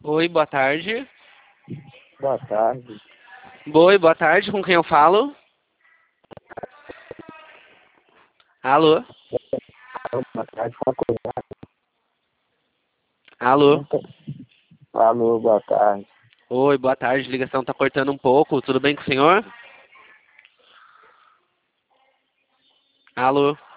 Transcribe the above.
Oi, boa tarde. Boa tarde. Oi, boa tarde, com quem eu falo? Alô? Boa tarde, uma coisa. Alô? Alô, boa tarde. Oi, boa tarde, a ligação tá cortando um pouco, tudo bem com o senhor? Alô?